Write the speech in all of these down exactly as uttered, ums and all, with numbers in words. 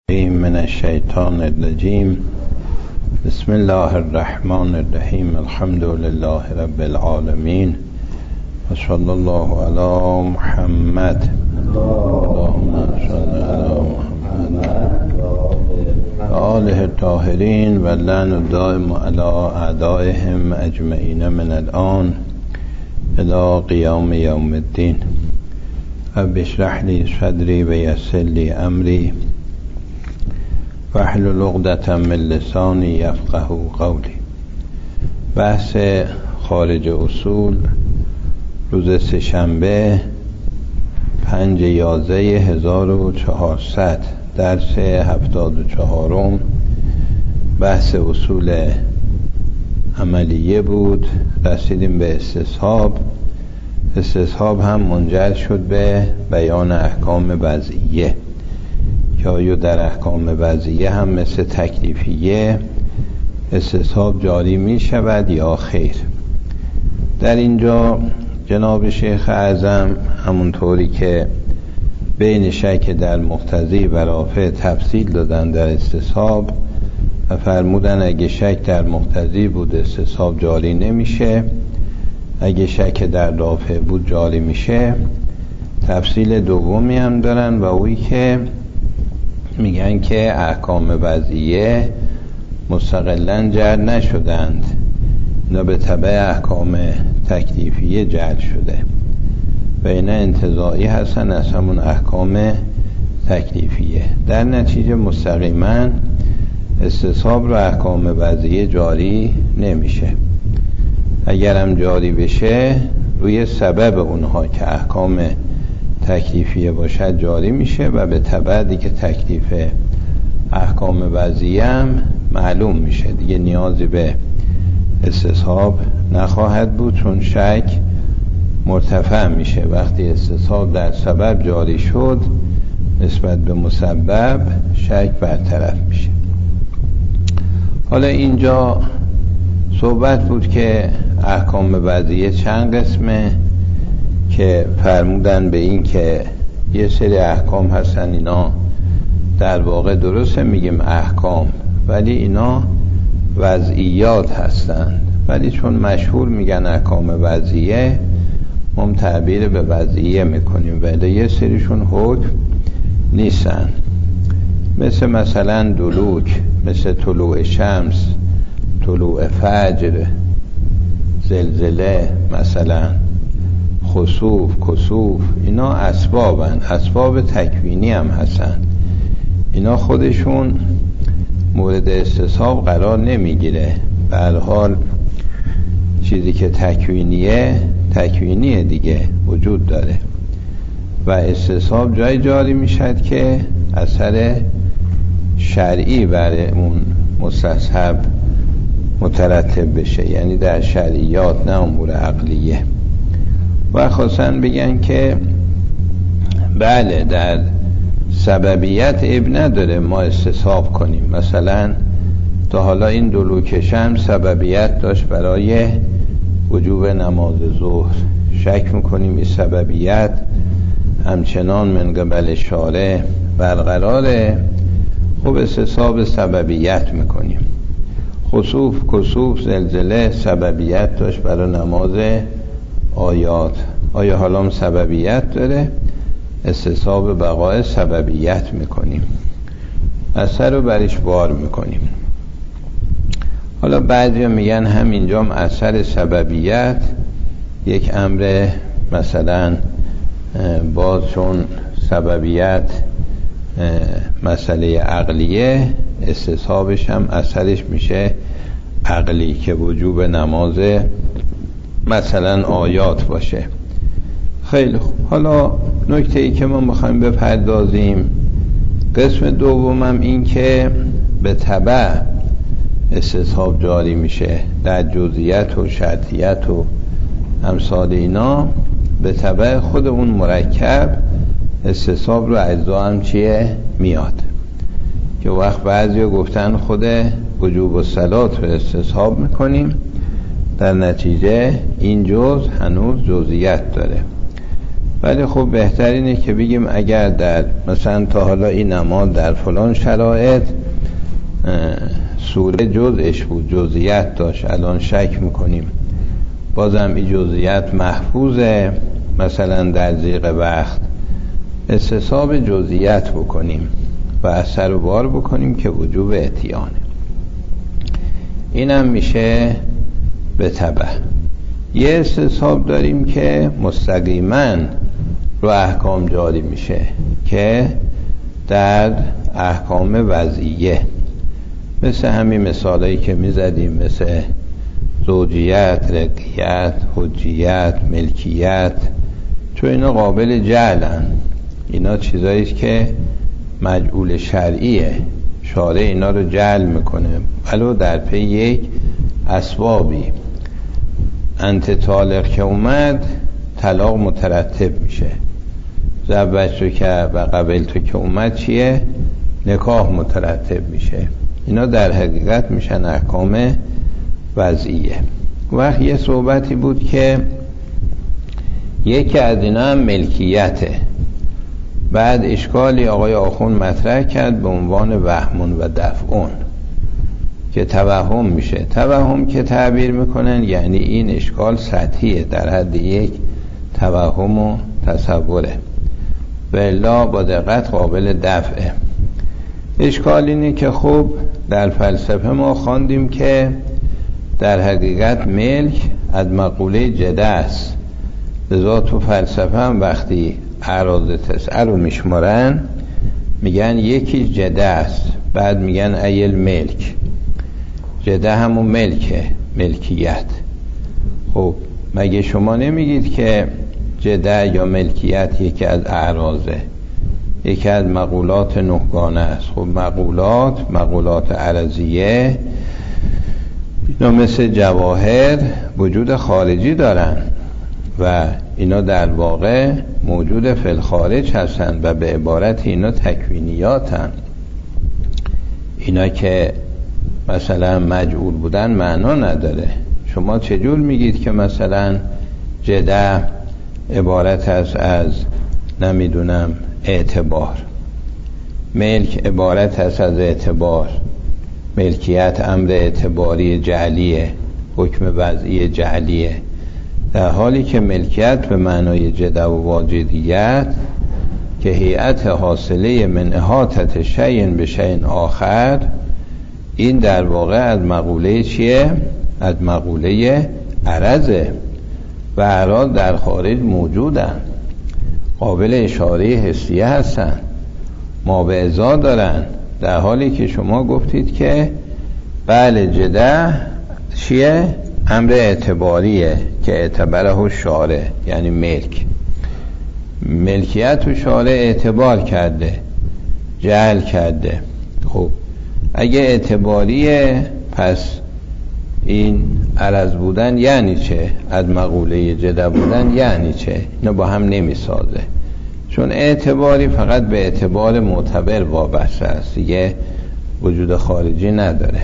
من الشیطان الرجیم. بسم الله الرحمن الرحیم. الحمد لله رب العالمین و صلی الله علی محمد. اللهم صل علی محمد و آله الطاهرین و لعن الدائم علی اعدائهم اجمعین من الان الی قیام یوم الدین. رب اشرح لی صدری و یسر لی امری واحلل عقدة من لسانی یفقهوا قولی. بحث خارج اصول روز سه‌شنبه پنج یازده هزار و چهارصد، درس هفتاد و چهارم. بحث اصول عملیه بود. رسیدیم به استصحاب. استصحاب هم منجر شد به بیان احکام وضعیه، که آیا در احکام وضعیه هم مثل تکلیفیه استصحاب جاری می شود یا خیر. در اینجا جناب شیخ اعظم همونطوری که بین شک در مقتضی و رافع تفصیل دادن در استصحاب و فرمودن اگه شک در مقتضی بود استصحاب جاری نمیشه، اگه شک در رافع بود جاری میشه. تفصیل دومی هم دارن و اویی که میگن که احکام وضعیه مستقلاً جعل نشدند، اینا به تبع احکام تکلیفیه جعل شده و اینا انتزاعی هستن از همون احکام تکلیفیه. در نتیجه مستقیما استصحاب رو احکام وضعیه جاری نمیشه. اگرم جاری بشه روی سبب اونها که احکام تکلیفیه باشد جاری میشه و به تبع دیگه تکلیف احکام وضعیه هم معلوم میشه، دیگه نیازی به استصحاب نخواهد بود، چون شک مرتفع میشه. وقتی استصحاب در سبب جاری شد نسبت به مسبب شک برطرف میشه. حالا اینجا صحبت بود که احکام وضعیه چند قسمه، که فرمودن به این که یه سری احکام هستن اینا در واقع درسته میگیم احکام ولی اینا وضعیات هستن، ولی چون مشهور میگن احکام وضعیه ما تعبیر به وضعیه میکنیم ولی یه سریشون حکم نیستن. مثل مثلا دلوک، مثل طلوع شمس، طلوع فجر، زلزله، مثلا خسوف، کسوف، اینا اسبابن، اسباب تکوینی هم هستن. اینا خودشون مورد استصحاب قرار نمیگیره. به هر حال چیزی که تکوینیه تکوینیه دیگه، وجود داره و استصحاب جای جاری میشد که اثر شرعی برای اون مستصحب مترتب بشه، یعنی در شرعیات نه امور عقلیه. و خواستن بگن که بله در سببیت عیب نداره ما استصحاب کنیم. مثلا تا حالا این دلوک شمس سببیت داشت برای وجوب نماز ظهر، شک میکنیم این سببیت همچنان من قبل شارع برقراره، خب استصحاب سببیت میکنیم. خسوف، کسوف، زلزله سببیت داشت برای نماز آیات، آیا حالا هم سببیت داره، استصحاب بقای سببیت میکنیم، اثر رو برش بار میکنیم. حالا بعضی میگن همینجا هم اثر سببیت یک امر، مثلا باز چون سببیت مسئله عقلیه استصحابش هم اثرش میشه عقلی، که وجوب نماز مثلا آیات باشه. خیلی خوب. حالا نکته ای که ما میخوایم بپردازیم قسم دومم این که به تبع استصحاب جاری میشه در جزئیات و شرطیت و امثال اینا، به تبع خود اون مرکب استصحاب رو اجزا هم چیه میاد، که وقت بعضی گفتن خود وجوب الصلات رو استصحاب میکنیم، در نتیجه این جز هنوز جزئیات داره. ولی خب بهتر اینه که بگیم اگر در مثلا تا حالا این نماد در فلان شرایط سوره جزءش بود، جزئیات داشت، الان شک میکنیم بازم این جزئیات محفوظه، مثلا در ضیق وقت استصحاب جزئیات بکنیم و اثر و بار بکنیم که وجوب اتیانه. اینم میشه به تبع. یه استصحاب داریم که مستقیما رو احکام جاری میشه که در احکام وضعیه، مثل همین مثالایی که میزدیم، مثل زوجیت، رقیت، حجیت، ملکیت، چون اینا قابل جعلن، اینا چیزاییست که مجعول شرعیه، شارع اینا رو جعل میکنه، ولو در پی یک اسبابی. انت طالق که اومد طلاق مترتب میشه، زوجتو که و قبلتو که اومد چیه؟ نکاح مترتب میشه. اینا در حقیقت میشن احکام وضعیه. وقت یه صحبتی بود که یکی از اینا هم ملکیته، بعد اشکالی آقای آخوند مطرح کرد به عنوان وهمون و دفعون که توهم میشه. توهم که تعبیر میکنن یعنی این اشکال سطحیه، در حد یک توهم و تصوره، بلا با دقت قابل دفعه. اشکال اینه که خوب در فلسفه ما خواندیم که در حقیقت ملک از مقوله جده است، لذا تو فلسفه هم وقتی اعراض تسعه رو میشمارن میگن یکی جده است، بعد میگن ایل ملک. جده همون ملکه، ملکیت. خب مگه شما نمیگید که جده یا ملکیت یکی از اعراضه، یکی از مقولات نهگانه است؟ خب مقولات مقولات عرضیه اینا مثل جواهر وجود خارجی دارن و اینا در واقع موجود فی الخارج هستن و به عبارت اینا تکوینیاتن. اینا که مثلا مجعول بودن معنا نداره. شما چجور میگید که مثلا جده عبارت است از نمیدونم اعتبار، ملک عبارت است از اعتبار، ملکیت امر اعتباری جعلیه، حکم وضعی جعلیه، در حالی که ملکیت به معنای جده و واجدیت که هیئت حاصله من احاطت شیء به شیء آخر، این در واقع از مقوله چیه؟ از مقوله عرضه و اعراض در خارج موجودن، قابل اشاره حسیه هستن، ما به ازا دارن، در حالی که شما گفتید که بله جده چیه؟ امر اعتباریه که اعتباره شارع، یعنی ملک. ملکیت و شارع اعتبار کرده، جعل کرده. خب اگه اعتباریه پس این عرض بودن یعنی چه؟ از مقوله جده بودن یعنی چه؟ اینا با هم نمی سازه، چون اعتباری فقط به اعتبار معتبر وابسته است، دیگه وجود خارجی نداره.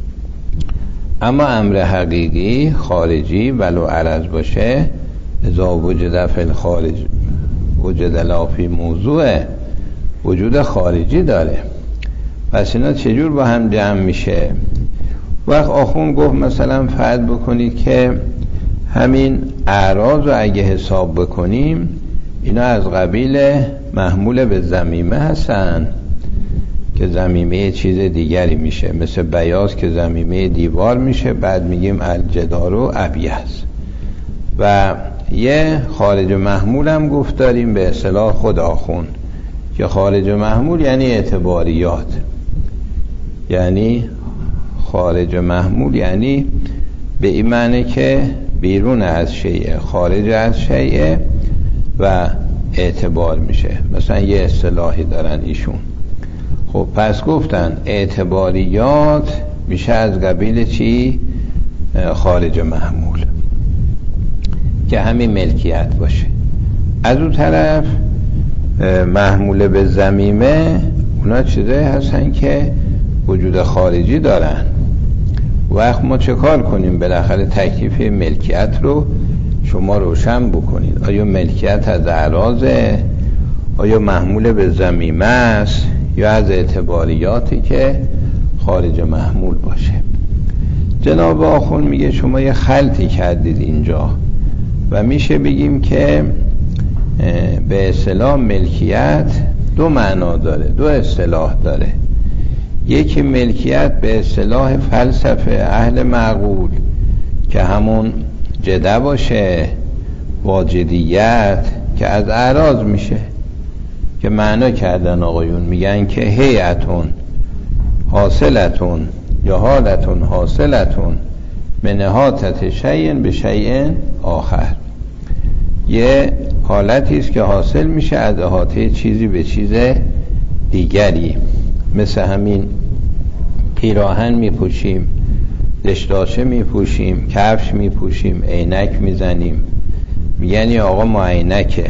اما امر حقیقی خارجی ولو عرض باشه، اذا وجد فی الخارج وجد لا فی موضوع، وجود خارجی داره. پس اینا چجور با هم جمع میشه؟ وقت آخون گفت مثلا فرض بکنید که همین اعراض رو اگه حساب بکنیم اینا از قبیل محمول به ضمیمه هستن که ضمیمه چیز دیگری میشه، مثل بیاض که ضمیمه دیوار میشه، بعد میگیم الجدار ابیض. و یه خارج محمول هم گفت داریم به اصطلاح خود آخون که خارج محمول یعنی اعتباریات، یعنی خارج محمول یعنی به این معنی که بیرون از شیء، خارج از شیء و اعتبار میشه. مثلا یه اصطلاحی دارن ایشون. خب پس گفتن اعتباریات میشه از قبیل چی؟ خارج محمول که همین ملکیت باشه. از اون طرف محمول به ضمیمه اونا چیزایی هستن که وجود خارجی دارن. وقت ما چه کار کنیم؟ بالاخره تکلیف ملکیت رو شما روشن بکنید. آیا ملکیت از اعراضه، آیا محمول به ضمیمه است، یا از اعتباریاتی که خارج محمول باشه. جناب آخوند میگه شما یه خلطی کردید اینجا و میشه بگیم که به اصطلاح ملکیت دو معنا داره، دو اصطلاح داره. یکی ملکیت به اصطلاح فلسفه اهل معقول که همون جده باشه، واجدیت که از اعراض میشه، که معنا کردن آقایون، میگن که هیئتون حاصلتون یا حالتون حاصلتون من احاطة شیء به شیء آخر، یه حالتی است که حاصل میشه از احاطه چیزی به چیز دیگری. مثل همین پیراهن میپوشیم، دشداشه میپوشیم، کفش میپوشیم، عینک میزنیم، میگن یا آقا ما عینکه.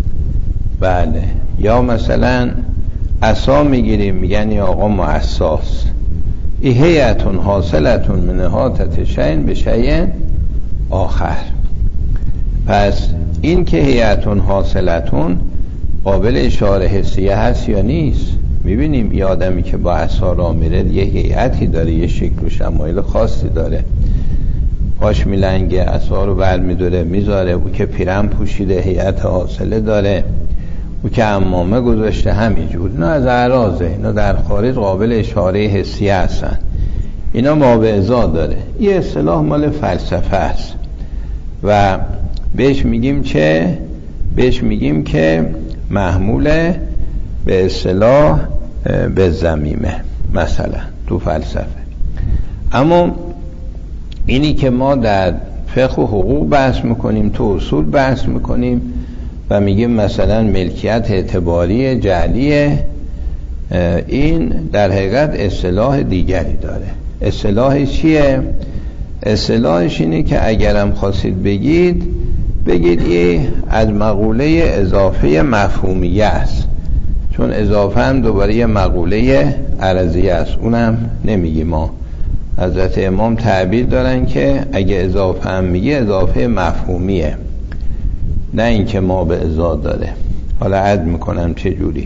بله. یا مثلا عصا میگیریم، میگن یا آقا ما عصاست. این هیئتون حاصلتون من احاطة شیء به شیء آخر. پس این که هیئتون حاصلتون قابل اشاره حسیه هست یا نیست؟ میبینیم یه آدمی که با عصا راه میره یه هیئتی داره، یه شکل و شمایل خاصی داره، پاش میلنگه، عصا رو بر میداره میذاره. او که پیرن پوشیده هیئت حاصله داره، او که عمامه گذاشته همینجور. اینا از اعراضه، اینا در خارج قابل اشاره حسیه هستن، اینا مابعضا داره. یه اصطلاح مال فلسفه است و بهش میگیم چه؟ بهش میگیم که محمول به اصطلاح به ضمیمه مثلا تو فلسفه. اما اینی که ما در فقه و حقوق بحث میکنیم، تو اصول بحث میکنیم و میگیم مثلا ملکیت اعتباری جعلیه، این در حقیقت اصطلاح دیگری داره. اصطلاحش چیه؟ اصطلاحش اینه که اگرم خواستید بگید بگید این از مقوله اضافه مفهومیه است، چون اضافه هم دوباره یه مقوله عرضیه است، اونم نمیگی. ما حضرت امام تعبیر دارن که اگه اضافه هم میگه اضافه مفهومیه، نه اینکه ما به ازاد داره. حالا عد میکنم چه جوری.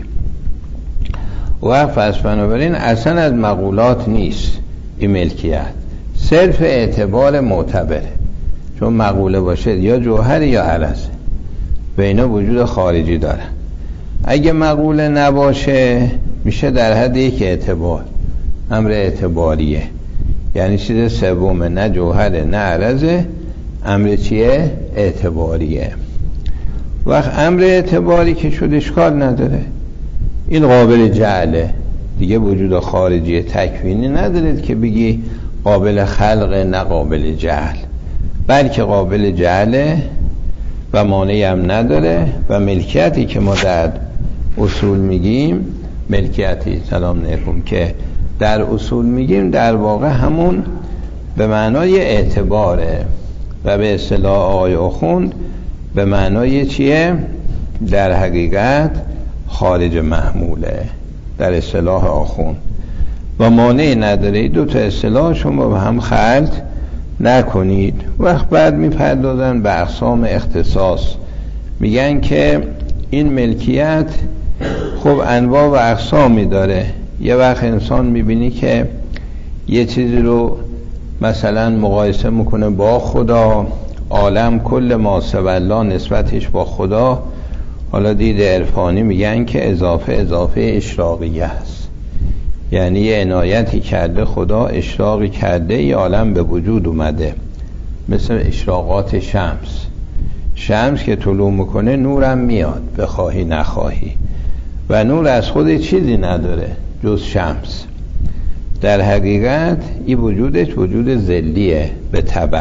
وقت پس بنابراین اصلا از مقولات نیست این ملکیت، صرف اعتبار معتبره، چون مقوله باشه یا جوهر یا عرضه و اینا وجود خارجی دارن. اگه مقوله نباشه میشه در حد یک اعتبار، امر اعتباریه، یعنی چیز سومه، نه جوهره نه عرضه، امر چیه؟ اعتباریه. وقت امر اعتباری که شد اشکال نداره، این قابل جعله دیگه، وجود خارجی تکوینی ندارد که بگی قابل خلق نه قابل جعل، بلکه قابل جعله و مانعی هم نداره. و ملکیتی که ما در اصول میگیم، ملکیتی سلام علیکم که در اصول میگیم، در واقع همون به معنای اعتباره و به اصطلاح آقای آخوند به معنای چیه؟ در حقیقت خارج محموله در اصطلاح آخوند و مانعی نداره. دو تا اصطلاح شما به هم خلط نکنید. وقت بعد میپردازن به اقسام اختصاص، میگن که این ملکیت خب انواع و اقسامی داره. یه وقت انسان میبینی که یه چیزی رو مثلا مقایسه میکنه با خدا، عالم کل ما سوی الله نسبتش با خدا. حالا دید عرفانی میگن که اضافه اضافه اشراقیه است، یعنی یه عنایتی کرده خدا، اشراقی کرده ی عالم به وجود اومده، مثل اشراقات شمس. شمس که طلوع میکنه نورم میاد بخواهی نخواهی، و نور از خود چیزی نداره جز شمس. در حقیقت این وجودش وجود ذلیه به تبع.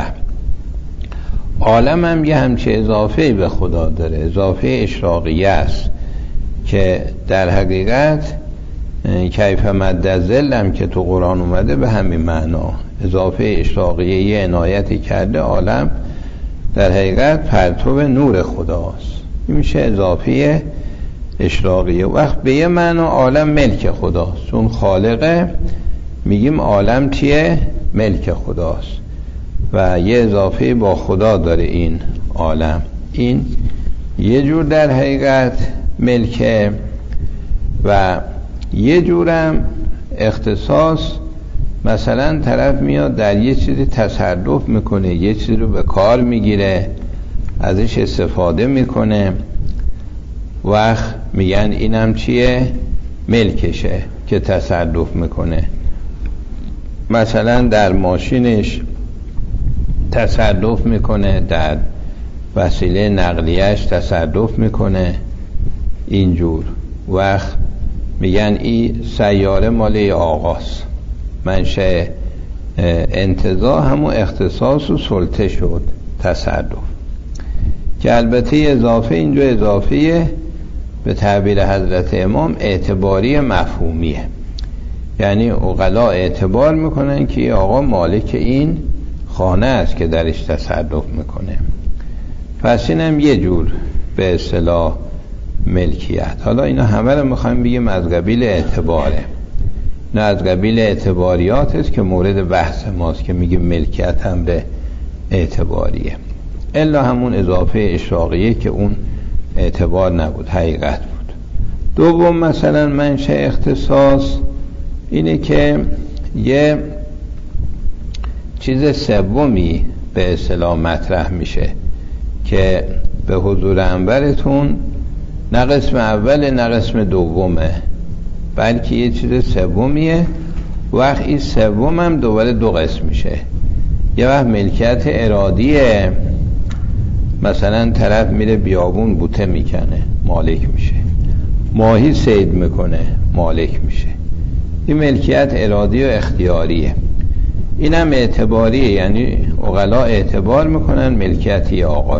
عالم هم یه همچه اضافه به خدا داره، اضافه اشراقیه است که در حقیقت کیف مد ظل هم که تو قرآن اومده به همین معنا، اضافه اشراقیه یه عنایتی کرده، عالم در حقیقت پرتو نور خداست، این میشه اضافه اشراقیه. وقت به یه معنا عالم ملک خداست، چون خالقه میگیم عالم چیه؟ ملک خداست و یه اضافه با خدا داره این عالم. این یه جور در حقیقت ملکه و یه جورم اختصاص، مثلا طرف میاد در یه چیزی تصرف میکنه، یه چیزی رو به کار میگیره، ازش استفاده میکنه، وقت میگن اینم چیه؟ ملکشه که تصرف میکنه. مثلا در ماشینش تصرف میکنه، در وسیله نقلیهش تصرف میکنه، اینجور. وقت میگن این سیاره مال آقاست، منشأ انتزاع همون اختصاص و سلطه شد، تصرف. که البته اضافه اینجا اضافه به تعبیر حضرت امام اعتباری مفهومیه، یعنی عقلا اعتبار میکنن که آقا مالک این خانه است که درش تصرف میکنه. پس اینم یه جور به اصطلاح ملکیت. حالا اینا همه رو میخوایم بگیم از قبیل اعتباره، نه از قبیل اعتباریات است که مورد بحث ماست که میگیم ملکیت هم به اعتباریه، الا همون اضافه اشراقیه که اون اعتبار نبود، حقیقت بود. دوم مثلا منشأ اختصاص اینه که یه چیز سومی به اصطلاح مطرح میشه که به حضور انورتون نه قسم اول نه قسم دومه، بلکه یه چیز سومیه. وقت این سوم هم دوباره دو قسم میشه. یه وقت ملکیت ارادیه، مثلا طرف میره بیابون بوته میکنه، مالک میشه. ماهی صید میکنه، مالک میشه. این ملکیت ارادی و اختیاریه. این هم اعتباریه، یعنی عقلا اعتبار میکنن ملکیتی آقا رو.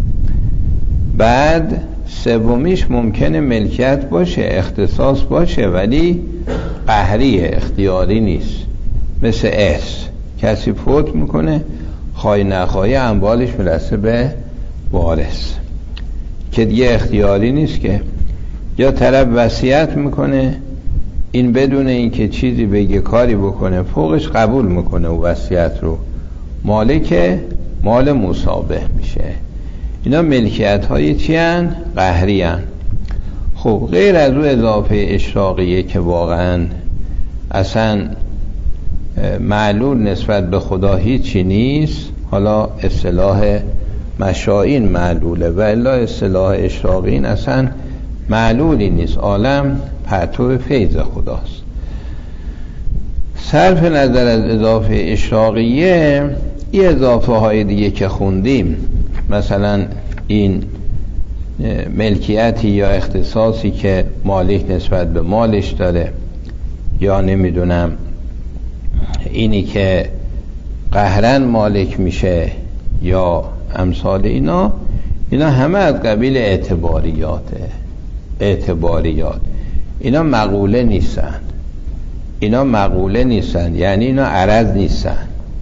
بعد سومیش ممکنه ملکیت باشه، اختصاص باشه، ولی قهریه، اختیاری نیست. مثل ارث، کسی فوت میکنه، خواهی نخواهی اموالش میرسه به وارث، که دیگه اختیاری نیست که. یا طرف وصیت میکنه، این بدون اینکه چیزی بگه کاری بکنه فوقش قبول میکنه و وصیت رو، مالک مال مصابه میشه. اینا ملکیت های چی هن؟ قهری هن. خب غیر از او اضافه اشراقیه که واقعا اصلا معلول نسبت به خدا هیچی نیست، حالا اصطلاح مشائین معلوله و الا اصطلاح اشراقین اصلا معلولی نیست، عالم پرتو فیض خداست. صرف نظر از اضافه اشراقیه، این اضافه های دیگه که خوندیم، مثلا این ملکیتی یا اختصاصی که مالک نسبت به مالش داره، یا نمیدونم اینی که قهرن مالک میشه، یا امثال اینا، اینا همه از قبیل اعتباریاته. اعتباریات اینا مقوله نیستن، اینا مقوله نیستن، یعنی اینا عرض نیستن.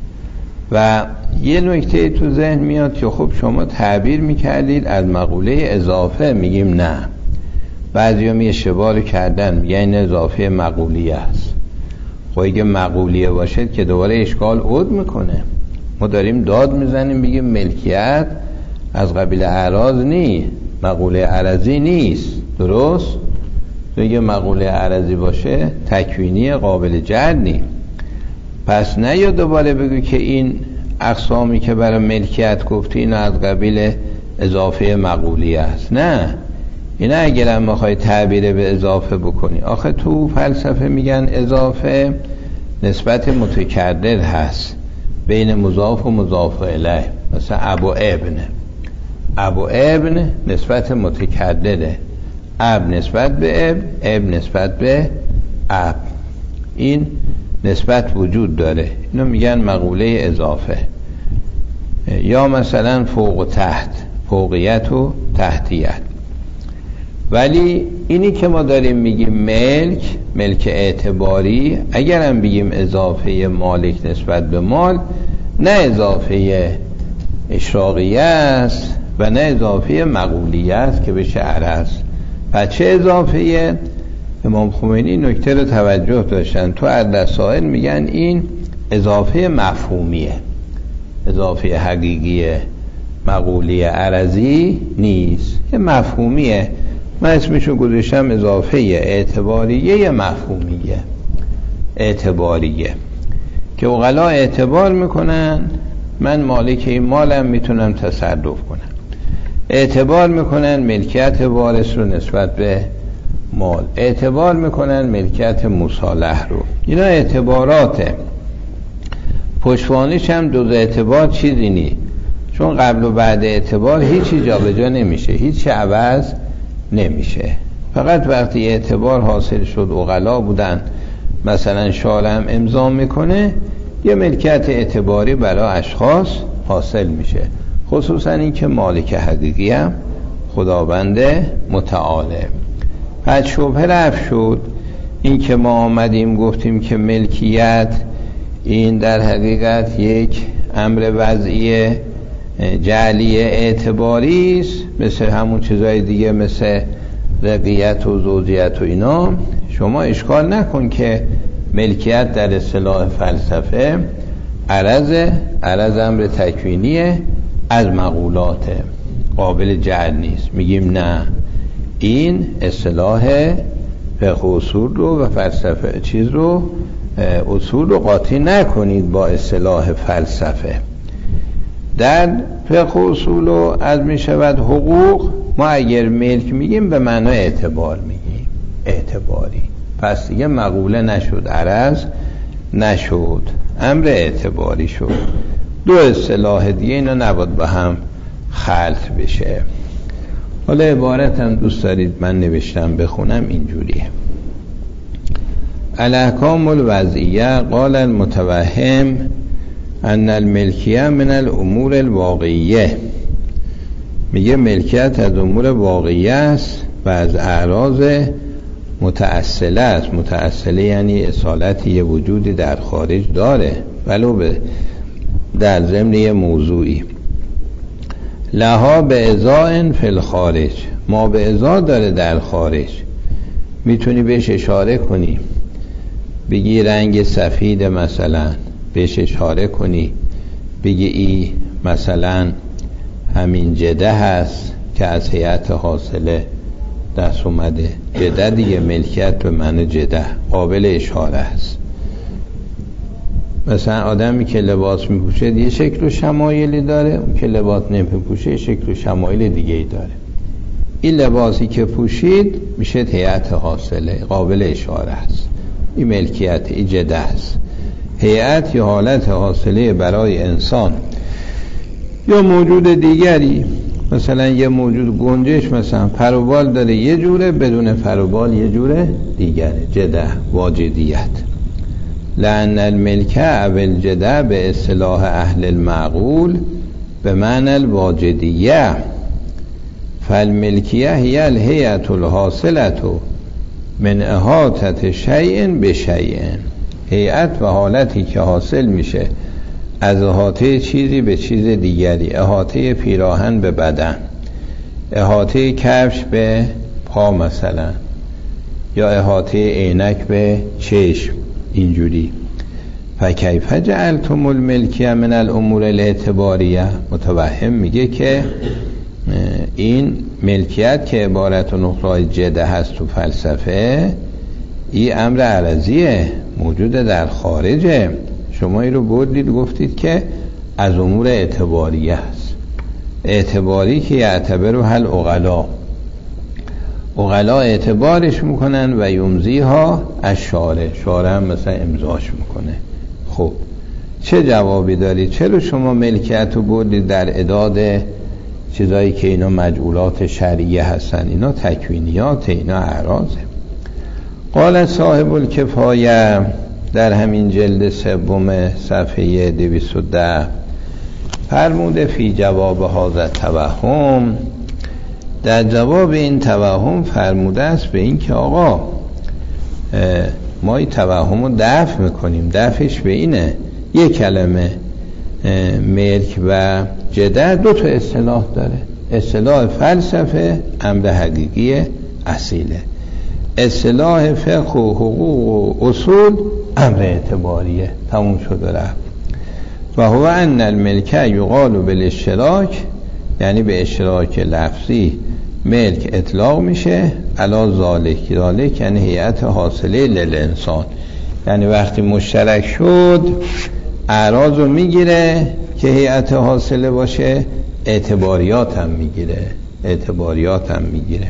و یه نکته تو ذهن میاد که خب شما تعبیر میکردید از مقوله اضافه، میگیم نه، بعضی هم یه اشتباه کردن، میگن این اضافه مقولیه است. خب اگه مقولیه باشد که دوباره اشکال عود میکنه. ما داریم داد میزنیم بگیم ملکیت از قبیل اعراض نی، مقوله عرضی نیست، درست؟ اگه مقوله عرضی باشه تکوینی قابل جر نی. پس نه یا دوباره بگو که این اقسامی که برای ملکیت گفتی این از قبیل اضافه مقولیه است. نه، اینا اگر هم میخوای تعبیر به اضافه بکنی، آخه تو فلسفه میگن اضافه نسبت متکرر هست بین مضاف و مضاف الیه. مثلا ابو ابن، ابو ابن نسبت متکرره، اب نسبت به اب، اب نسبت به اب، این نسبت وجود داره. اینو میگن مقوله اضافه. یا مثلا فوق و تحت، فوقیت و تحتیت. ولی اینی که ما داریم میگیم ملک، ملک اعتباری، اگرم بگیم اضافه مالک نسبت به مال، نه اضافه اشراقیه است و نه اضافه مقولیه است که بشه عرض. پس چه اضافه؟ امام خمینی نکته رو توجه داشتن، تو الرسائل میگن این اضافه مفهومیه، اضافه حقیقیه. مقوله عرضی نیست، یه مفهومیه. من اسمشو گذاشتم اضافه اعتباریه مفهومیه. اعتباریه که عقلا اعتبار میکنن من مالک این مالم میتونم تصرف کنم، اعتبار میکنن ملکیت وارث رو نسبت به مال، اعتبار میکنن ملکیت مصالح رو. اینا اعتباراته. پشتوانیش هم دو اعتبار چیزی نی، چون قبل و بعد اعتبار هیچی جا به جا نمیشه، هیچی عوض نمیشه. فقط وقتی اعتبار حاصل شد عقلا بودن مثلا شارع امضا میکنه یه ملکیت اعتباری برای اشخاص حاصل میشه، خصوصا این که مالک حقیقی هم خداوند متعاله. پس شبهه رفت شد. این که ما آمدیم گفتیم که ملکیت این در حقیقت یک امر وضعی جعلی اعتباری است، مثل همون چیزای دیگه مثل رقیت و زوجیت و اینا. شما اشکال نکن که ملکیت در اصطلاح فلسفه عرض عرض امر تکوینیه، از مقولات قابل جعل نیست. میگیم نه، این اصطلاح فقه اصول رو و فلسفه چیز رو اصول رو قاطی نکنید با اصطلاح فلسفه. در فقه اصول رو از می شود حقوق، ما اگر ملک میگیم به معنای اعتبار میگیم، اعتباری. پس دیگه مقوله نشد، عرض نشد، امر اعتباری شد. دو اصطلاح دیگه اینا نباید با هم خلط بشه. حالا عبارت هم دوست دارید من نوشتم بخونم، اینجوریه: الاحکام الوضعیه قال المتوهم ان الملکیه من الامور الواقعیه. میگه ملکیت از امور واقعیه است و از اعراض متأصله است. متأصله یعنی اصالت یه وجودی در خارج داره ولو به در ضمن یه موضوعی. لها به ازاء فی الخارج، ما به ازا داره در خارج. میتونی بهش اشاره کنی، بگی رنگ سفید مثلا، بهش اشاره کنی بگی ای مثلا همین جده هست که از هیئت حاصله دست اومده. جده دیگه ملکیت به معنی جده قابل اشاره است. مثلا آدمی که لباس میپوشه یه شکل و شمایلی داره، اون که لباس نمیپوشه شکل و شمایل دیگه ای داره. این لباسی که پوشید میشه هیئت حاصله، قابل اشاره است. این ملکیت، این جده است. هیئت یا حالت حاصله برای انسان یا موجود دیگری. مثلا یه موجود گنجش مثلا فروبال داره یه جوره، بدون فروبال یه جوره دیگره. جده، واجدیت. لأن الملکه او الجده به اصطلاح اهل المعقول به معنی الواجدیه، فالملکیه هی الهیئة الحاصلة من احاطة شیء به شیء. هیئت و حالتی که حاصل میشه از احاطه چیزی به چیز دیگری. احاطه پیراهن به بدن، احاطه کفش به پا مثلا، یا احاطه عینک به چشم. اینجوری. فکیف جعلتم الملکیه من الامور الاعتباریه. متوهم میگه که این ملکیت که عبارت و نقطه جده هست تو فلسفه، این امر عرضیه، موجود در خارجه. شما این رو بردید گفتید که از امور اعتباریه است. اعتباری که یعتبر و حل عقلا، عقلا اعتبارش میکنن و یمزی ها از شارع، شارع هم مثلا امضاش میکنه. خب چه جوابی دارید؟ چرا شما ملکیت رو بردید در اعداد چیزایی که اینا مجعولات شرعیه هستن؟ اینا تکوینیات، اینا اعراضه. قال صاحب الکفایه در همین جلد سوم صفحه دویست و ده فرموده فی جواب هذا توهم، در جواب این توهم فرموده است به این که آقا ما این توهم رو دفع میکنیم. دفعش به اینه، یک کلمه ملک و جده دو تا اصطلاح داره. اصطلاح فلسفه امر حقیقی اصیله، اصطلاح فقه و حقوق و اصول امر اعتباریه. تموم شد و رفت. و هو ان الملکه یقال بالاشتراک یعنی به اشتراک لفظی ملک اطلاق میشه علا ذالک. ذالک یعنی هیئت حاصله للانسان، یعنی وقتی مشترک شد اعراض رو میگیره که هیئت حاصله باشه، اعتباریات هم میگیره اعتباریات هم میگیره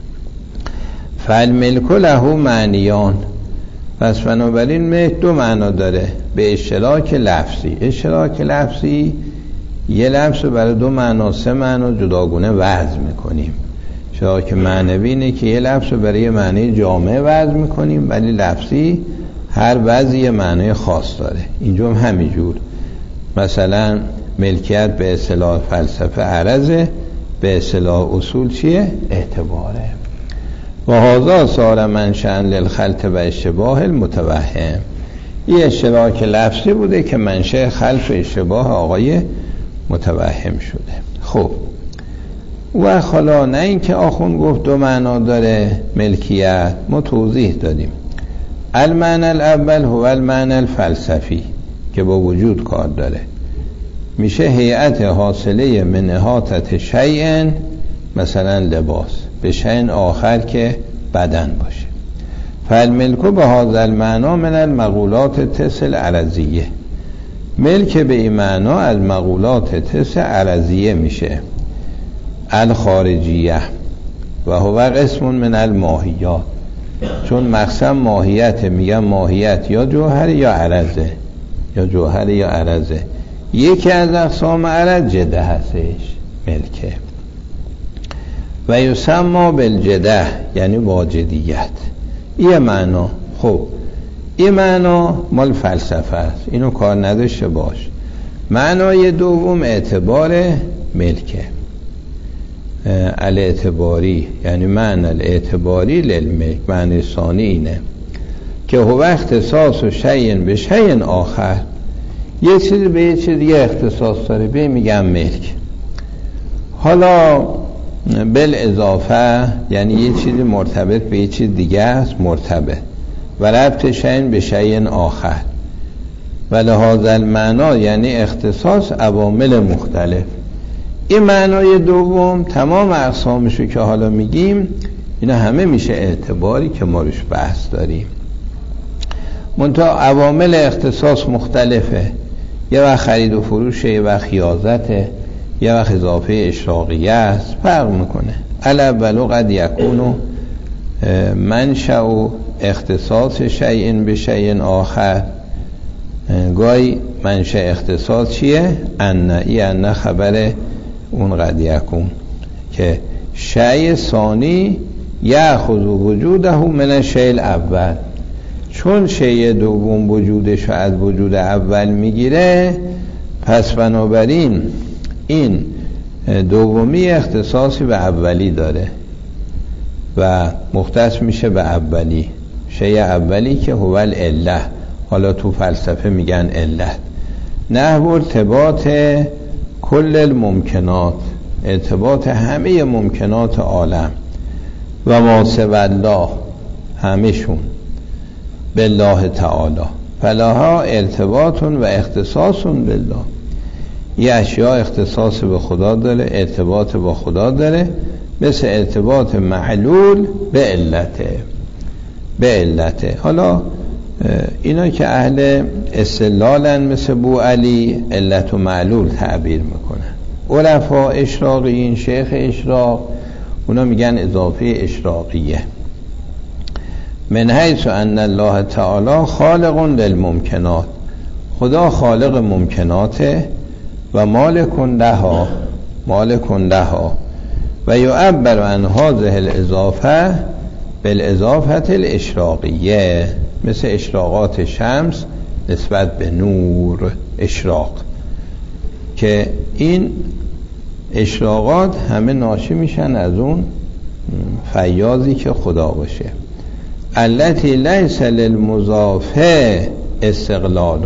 فالملک له معنیان. پس بنابراین ملک دو معنا داره به اشتراک لفظی. اشتراک لفظی یه لفظ رو برای دو معنا سه معنا جداگونه وضع میکنیم. اشتراک معنوی اینه که یه لفظ رو برای یه معنی جامع وضع میکنیم، ولی لفظی هر وضعی یه معنی خاص داره. اینجا هم همینجور. مثلا ملکیت به اصطلاح فلسفه عرضه، به اصطلاح اصول چیه؟ اعتباره. و هذا صار منشأ للخلط و اشتباه المتوهم. این اشتراک لفظی بوده که منشأ خلط و اشتباه آقای متوهم شده. خب و حالا نه اینکه آخوند گفت دو معنا داره ملکیت، ما توضیح دادیم. المعنى الاول هو المعنى الفلسفی که با وجود کار داره، میشه هیئت حاصله من احاطه شیء، مثلا لباس، به شیء آخر که بدن باشه. فالملک به هذا المعنى من المقولات التس العرضیه. ملک به این معنا از مقولات تس عرضیه میشه. الخارجیه و هو قسم من الماهیات، چون مقسم ماهیت، میگم ماهیت یا جوهر یا عرضه، یا جوهر یا عرضه. یکی از اقسام عرض جده هستش ملکه. و یسمى بالجده یعنی واجدیت. این معنا. خب این معنا مال فلسفه است، اینو کار نداشته باش. معنای دوم اعتبار ملکه، الاعتباری، یعنی معنی الاعتباری للملک. معنی ثانی اینه که هو اختصاص و شیء به شیء آخر، یه چیزی به یه چیز دیگه اختصاص داره، به میگم ملک. حالا بالاضافه یعنی یه چیزی مرتبط به یه چیز دیگه است، مرتبط. و ربط شیء به شیء آخر. و لهذا المعنی یعنی اختصاص عوامل مختلف. این معنای دوم تمام اقسامشو که حالا میگیم اینا همه میشه اعتباری که ما روش بحث داریم. منتها عوامل اختصاص مختلفه. یه وقت خرید و فروشه، یه وقت خیاضته، یه وقت اضافه اشراقیه است، فرق میکنه. الاولو قد یکونو منشأ و اختصاص شیء به شیء آخر. گاهی منشأ اختصاص چیه؟ ان ای ان خبر اون قد یکون که شیء ثانی یأخذ وجوده من الشیء الاول. چون شیء دوم وجودش از وجود اول میگیره، پس بنابراین این دومی اختصاصی به اولی داره و مختص میشه به اولی. شیء اولی که هو العله، حالا تو فلسفه میگن علت. نحو ارتباط کل الممکنات، ارتباط همه ممکنات عالم. و ما سوی الله، همشون، بالله تعالی. فلها ارتباط و اختصاص بالله. یه اشیاء اختصاص به خدا داره، ارتباط با خدا داره، مثل ارتباط معلول به علته به علته. حالا اینا که اهل استدلالن مثل بو علی علت و معلول تعبیر میکنن. عرفا اشراقیین، شیخ اشراق، اونا میگن اضافه اشراقیه. من حیث ان الله تعالی خالق للممکنات، خدا خالق ممکناته و مالک لها مالک لها. و یعبر عن هذه الاضافه بالاضافه الاشراقیه، مثل اشراقات شمس نسبت به نور، اشراق، که این اشراقات همه ناشی میشن از اون فیاضی که خدا باشه. التي لیس للمضاف استقلال.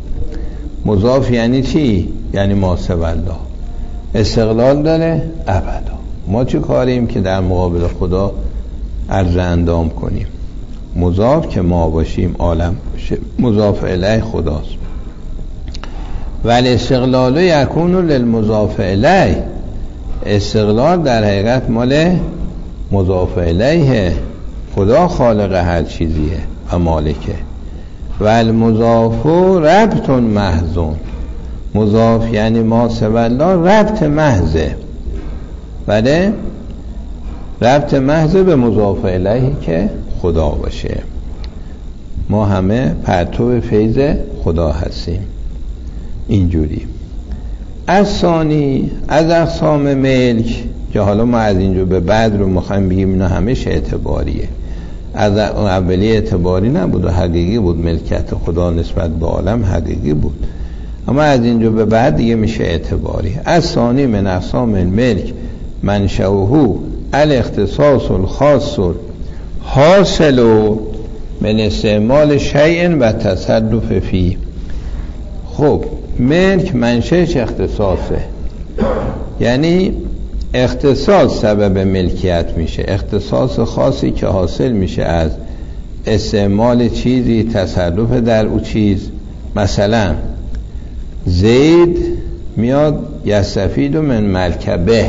مضاف یعنی چی؟ یعنی ما سوی الله، استقلال داره ابدا. ما چه کاریم که در مقابل خدا عرض اندام کنیم؟ مضاف که ما باشیم، عالم باشه، مضاف الیه خداست. ولی استقلال یکون للمضاف الیه، استقلال در حقیقت مال مضاف الیه، خدا خالق هر چیزیه و مالکه. و المضاف ربط محضون، مضاف یعنی ما سوالا ربط محضه، بله ربط محضه به مضاف الیه که خدا باشه. ما همه پرتو فیض خدا هستیم. اینجوری از ثانی از اقسام ملک که حالا ما از اینجا به بعد رو میخوایم بگیم اینا همش اعتباریه. از اولی اعتباری نبود و حقیقی بود، ملکیت خدا نسبت به عالم حقیقی بود، اما از اینجا به بعد دیگه میشه اعتباری. از ثانی من اقسام الملک منشأه الاختصاص الخاص حاصل من استعمال شیء و تصرف فی. خب ملک منشأش اختصاصه، یعنی اختصاص سبب ملکیت میشه، اختصاص خاصی که حاصل میشه از استعمال چیزی، تصرف در او چیز. مثلا زید میاد یستفید من مرکبه،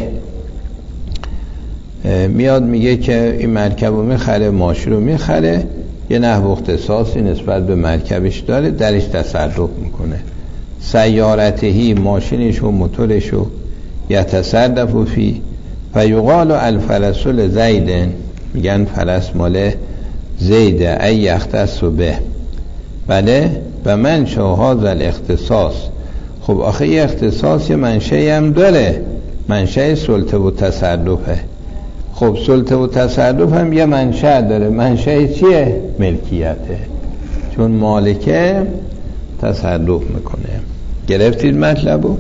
میاد میگه که این مرکب رو میخره، ماشین رو میخره، یه نحو اختصاصی نسبت به مرکبش داره، درش تصرف میکنه. سیارتهی، ماشینش و موتورش و یتصرف فی. فیقال الفرس لزید، میگن فرس مال زیده، ای یختص به، بله و منشأ هذا الاختصاص. خب آخه یه اختصاص یه منشأی هم داره، منشأ سلطه و تصرفه. خب سلطه و تصرف هم یه منشأ داره، منشأ چیه؟ ملکیته، چون مالکه تصرف میکنه. گرفتید مطلبو؟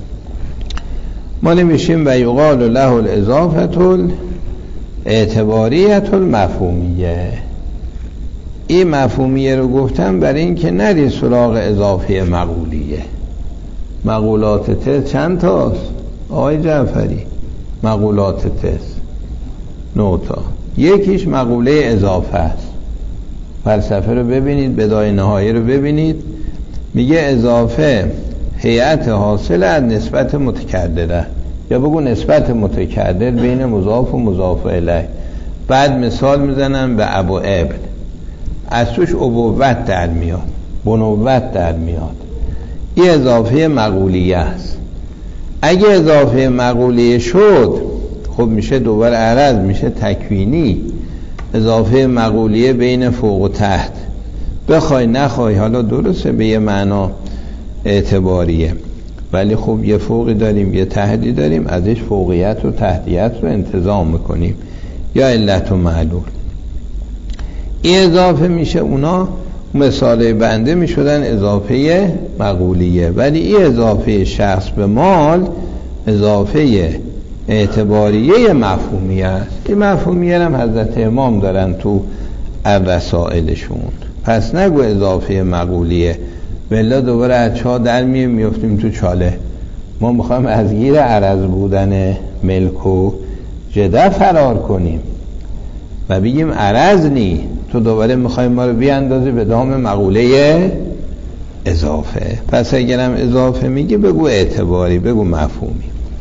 ما نمیشیم و یقال له الاضافه الاعتباریت المفهومیه. این مفهومیه رو گفتم برای این که نری سراغ اضافه مقولیه. مقولات تست چند تاست آقای جعفری؟ مقولات تست نه تا. یکیش مقوله اضافه است. فلسفه رو ببینید، بدایه نهایه رو ببینید، میگه اضافه هیئت حاصل از نسبت متکرره، یا بگو نسبت متکرر بین مضاف و مضاف الیه. بعد مثال میزنم به ابو ابن، از توش ابوت در میاد، بنوت در میاد. این اضافه مقولیه است. اگه اضافه مقولیه شد خب میشه دوباره عرض، میشه تکوینی. اضافه مقولیه بین فوق و تحت، بخوای نخوای حالا درسته به یه معنا اعتباریه، ولی خب یه فوقی داریم یه تحتی داریم، ازش فوقیت و تحتیت رو انتظام میکنیم، یا علت و معلول. این اضافه میشه، اونا مثال بنده میشدن اضافه مقولیه، ولی این اضافه شخص به مال اضافه اعتباریه مفهومیه است. این مفهومیه هم حضرت امام دارن تو الرسائلشون. پس نگو اضافه مقولیه، بلا دوباره از چاه در میم میفتیم تو چاله. ما میخوایم از گیر عرض بودن ملک و جده فرار کنیم و بگیم عرض نی، تو دوباره میخوایم ما رو بیاندازی به دام مقوله اضافه. پس اگرم اضافه میگی بگو اعتباری، بگو مفهومی.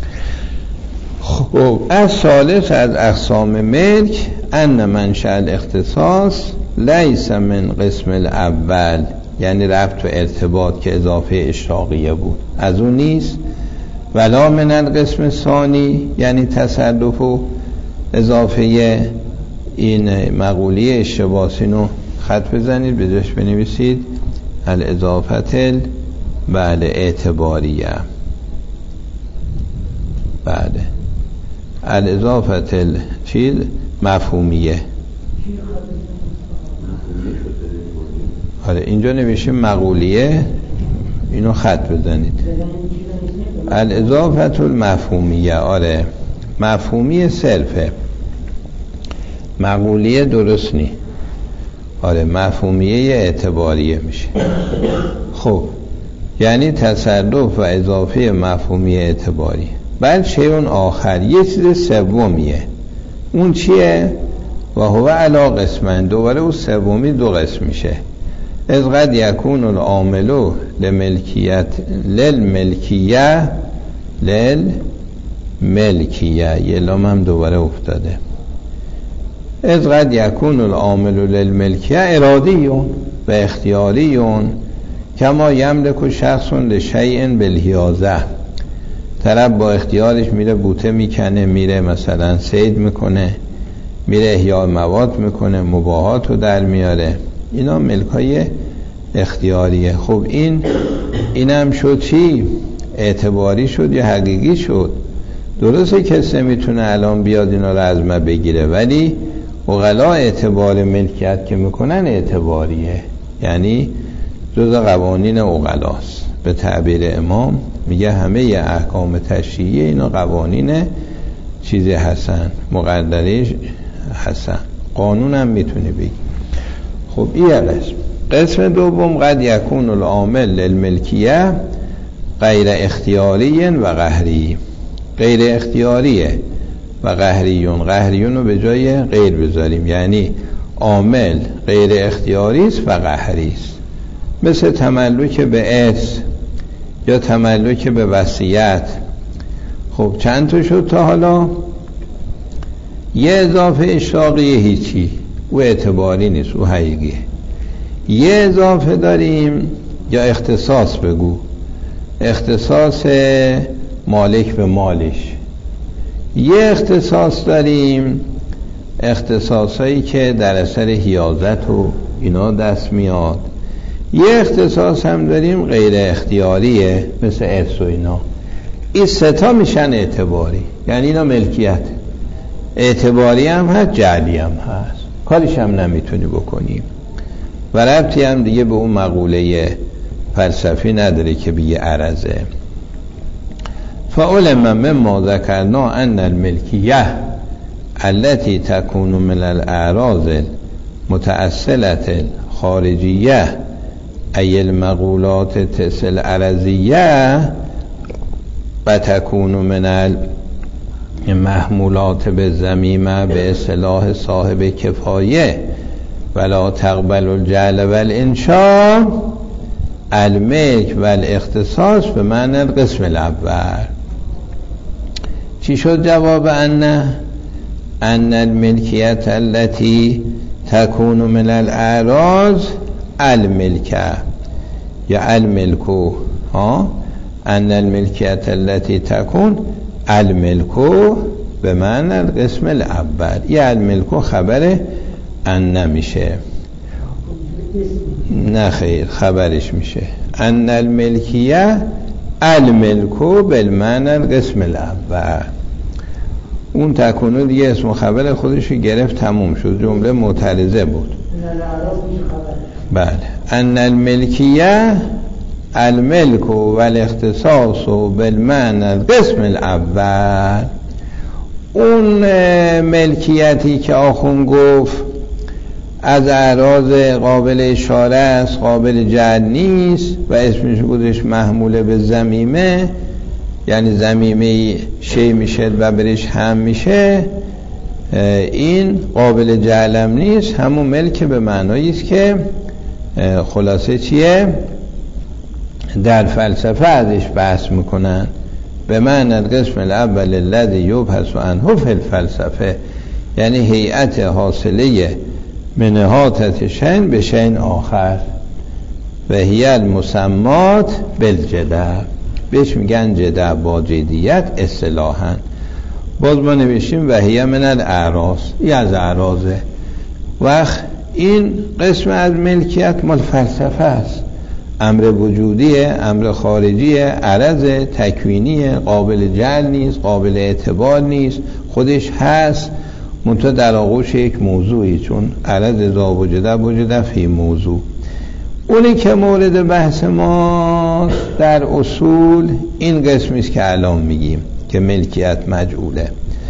خب از ثالث از اقسام ملک ان منشأ الاختصاص لیس من قسم الاول، یعنی ربط و ارتباط که اضافه اشتاقیه بود از اون نیست، ولا من القسم ثانی، یعنی تصرف و اضافه این مقوله اشتباسینو خط بزنید، به جاش بنویسید الاضافت بله اعتباریه، بله الاضافت چیز مفهومیه. آره اینجا نوشیم مقولیه، اینو خط بزنید الاضافت المفهومیه. آره مفهومی صرفه، مقولیه درست نی. آره مفهومیه اعتباریه میشه. خب یعنی تصرف و اضافه مفهومی اعتباری. بعد شیء آخر، یه چیز سومیه. اون چیه؟ و هو علی قسمن، دوباره اون سومی دو قسم میشه. از قد یکون العامل لملکیت للملکیه ملکیه، یه لام هم دوباره افتاده. از قد یکون العامل للملکیه ارادیون و اختیاریون کما یملک شخص لشیء بالحیازه. طرف با اختیارش میره بوته میکنه، میره مثلا صید میکنه، میره احیاء مواد میکنه، مباحات رو در میاره. اینا ملکای اختیاریه. خب این اینم شد چی؟ اعتباری شد یا حقیقی شد؟ درسته کسی میتونه الان بیاد اینا رو از ما بگیره، ولی عقلا اعتبار ملکیت که میکنن اعتباریه، یعنی جز قوانین عقلاست. به تعبیر امام میگه همه احکام تشریعی اینا قوانین چیزی هستن، مقدره هستن، قانون هم میتونی بگی. خب این قسم. قسم دوم قد یکون العامل للملکیه غیر اختیاری و قهری. غیر اختیاریه و قهریون. قهریون رو به جای غیر بذاریم، یعنی عامل غیر اختیاری است و قهری است. مثل تملک به ارث یا تملک به وصیت. خب چند تا شد تا حالا؟ یه اضافه اشراقیه هیچی، او اعتباری نیست، او حقیقیه. یه اضافه داریم یا اختصاص بگو، اختصاص مالک به مالش. یه اختصاص داریم اختصاصایی که در اثر حیازت و اینا دست میاد. یه اختصاص هم داریم غیر اختیاریه مثل ارث و اینا. این ستا میشن اعتباری، یعنی اینا ملکیت. اعتباری هم هست، جعلی هم هست، کارش هم نمیتونی بکنیم و ربطی هم دیگه به اون مقوله فلسفی نداره که بیه عرضه. فعلم مما ذکرنا ان الملکیه التي تكون من الاعراض المتأصلة خارجیه ای المقولات تسل عرضیه و تكون من المحمولات بالذمیمه به اصطلاح صاحب کفایه ولا تقبل الجعل والانشاء الملک والاختصاص به معنی القسم الاول. چی شد جواب ان ان الملکیت التي تكون من الاعراض الملکه یا الملکو ها ان الملکیت التي تكون الملکو به معنی القسم الاول. یا الملکو خبر ان میشه، نه خیر خبرش میشه ان الملکیه الملکو بالمعنی القسم الاول. اون تکونو دیگه اسم خبر خودشو گرفت، تموم شد، جمله معترضه بود. بله. ان الملکیه الملکو والاختصاص بالمعنی القسم الاول. اون ملکیتی که آخون گفت از اعراض قابل اشاره است، قابل جعل نیست و اسمش بودش محموله به ضمیمه، یعنی ضمیمه شی میشه و برش هم میشه، این قابل جعلم نیست. همون ملک به معنایی است که خلاصه چیه در فلسفه ازش بحث میکنن، به معنی القسم الاول الذی یبحث عنه فی الفلسفه، یعنی هیئت حاصله من احاطة شیء به شیء آخر و هی المسمات بالجدع. بهش میگن جدع با جدیت اصطلاحاً. باز ما نوشتیم و هی من الاعراض، این از اعراضه. وقت این قسم از ملکیت مال فلسفه است، امر وجودیه، امر خارجیه، عرض تکوینیه، قابل جعل نیست، قابل اعتبار نیست، خودش هست منتها در آغوش یک موضوعی، چون عرض ذا وجده وجده فی موضوع. اونی که مورد بحث ما در اصول این قسمی است که الان میگیم که ملکیت مجعوله.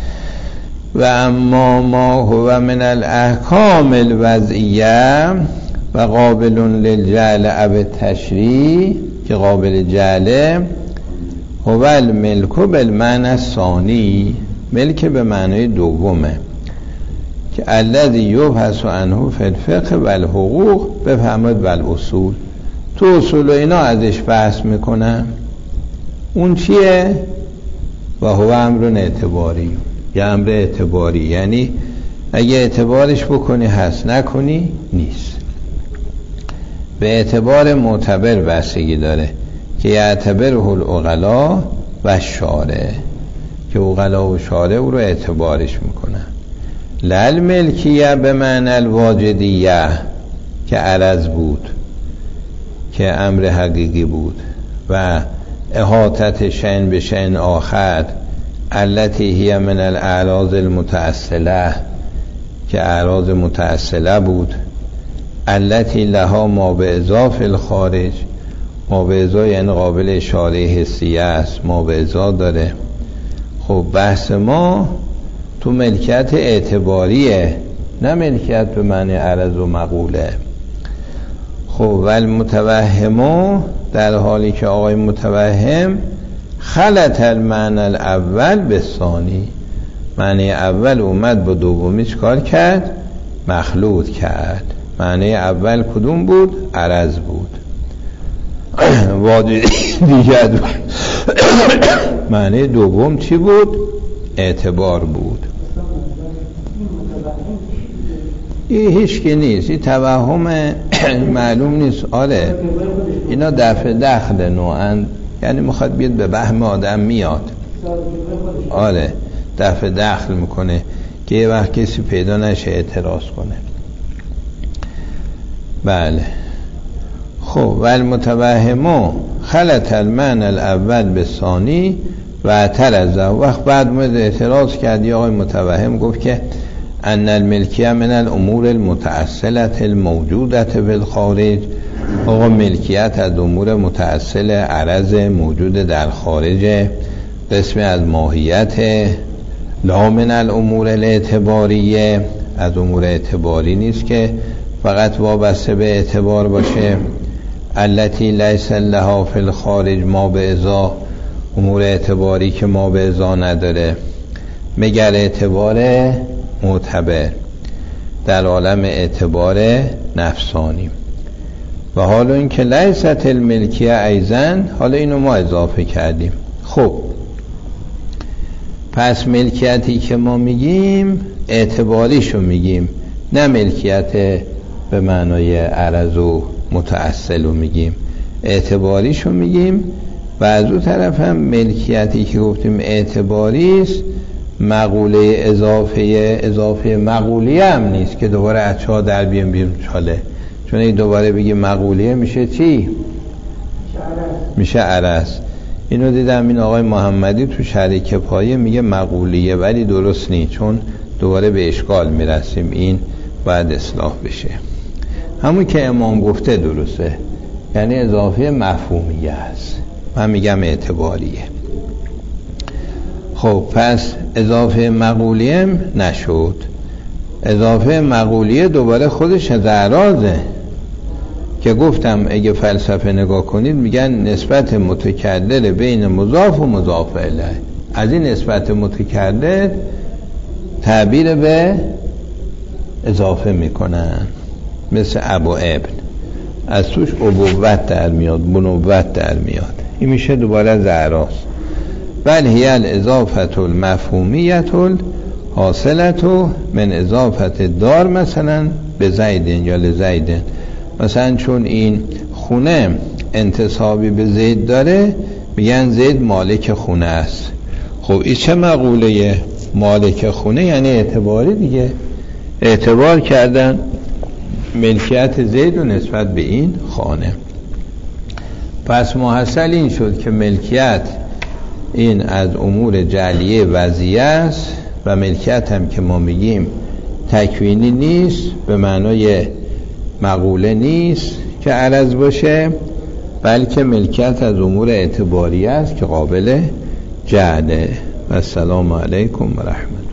و اما ما هو من الاحکام الوضعیه و قابل للجعل او تشریع که قابل جعله، هو الملک بالمعنی الثانی، ملک به معنی دومه که الذی یبحث عنه فی الفقه و الحقوق بفهمد و الاصول. تو اصول و اینا ازش بحث میکنم. اون چیه؟ و هو امر اعتباری، یه امر اعتباری، یعنی اگه اعتبارش بکنی هست، نکنی نیست. به اعتبار معتبر بستگی داره که یعتبره العقلا و شارع، که عقلا و شارع او رو اعتبارش میکنن. لل ملکیه به معنی الواجدیه که عرض بود، که امر حقیقی بود، و احاطت شأن به شأن آخر التي هی من الاعراض المتأصله که اعراض متأصله بود، التي لها ما به اضافه الخارج، ما به اضافه یعنی قابل اشاره حسیه است، ما به اضافه داره. خب بحث ما تو ملکیت اعتباریه، نه ملکیت به معنی عرض و مقوله. خب ول متوهمو، در حالی که آقای متوهم خلط المعنی الاول به ثانی، معنی اول اومد با دومیش کار کرد، مخلوط کرد. معنی اول کدوم بود؟ عرض بود. واجد دیگر معنی دوم چی بود؟ اعتبار بود. این هیچ که نیست، این توهم معلوم نیست. آره اینا دفع دخل نوعا، یعنی میخواد بیاد به بهم آدم میاد. آره دفع دخل میکنه که یه وقت کسی پیدا نشه اعتراض کنه. بله. خب والمتوهمو خلط المعنی الاول به ثانی و اعترض. وقت بعد مورد اعتراض کرد یا آقای متوهم گفت که ان الملکیه من الامور المتأصله الموجوده فی الخارج، آقا ملکیت از امور متأصل عرض موجود در خارج، قسم از ماهیت، لا من الامور الاعتباریه، از امور اعتباری نیست که فقط وابسته به اعتبار باشه. التي لیس لها فی الخارج ما به ازا، امور اعتباری که ما به ازا نداره، مگر اعتبار معتبر در عالم اعتبار نفسانی. و حالا این که لیست الملکیه ایزن، حالا اینو ما اضافه کردیم. خب پس ملکیتی که ما میگیم اعتباریشو میگیم، نه ملکیت به معنای عرض و متأصل رو میگیم، اعتباریشو میگیم. و از اون طرف هم ملکیتی که گفتیم اعتباری است، مقوله اضافه اضافه مقولیه هم نیست که دوباره اچها در بیم بیم چاله، چون این دوباره بگی مقولیه میشه چی؟ میشه عرض. اینو دیدم این آقای محمدی تو شرح کفایه میگه مقولیه، ولی درست نیست، چون دوباره به اشکال میرسیم، این باید اصلاح بشه. همون که امام گفته درسته، یعنی اضافه مفهومیه است، من میگم اعتباریه. خب پس اضافه مقولیه نشد. اضافه مقولیه دوباره خودش از اعراضه که گفتم اگه فلسفه نگاه کنید میگن نسبت متکرر بین مضاف و مضاف الیه. از این نسبت متکرر تعبیر به اضافه میکنن، مثل ابو ابن، از توش ابوت در میاد، بنوت در میاد، این میشه دوباره از اعراض. بل هی الاضافه المفهومیه حاصلت من اضافت دار مثلا به زیدن یا لزیدن. مثلا چون این خونه انتسابی به زید داره، میگن زید مالک خونه است. خب این چه مقوله؟ مالک خونه یعنی اعتباری دیگه، اعتبار کردن ملکیت زید و نسبت به این خانه. پس محصل این شد که ملکیت این از امور جعلیه وضعیه است و ملکیت هم که ما میگیم تکوینی نیست، به معنای مقوله نیست که عرض باشه، بلکه ملکیت از امور اعتباری است که قابل جعله. و السلام علیکم و رحمت.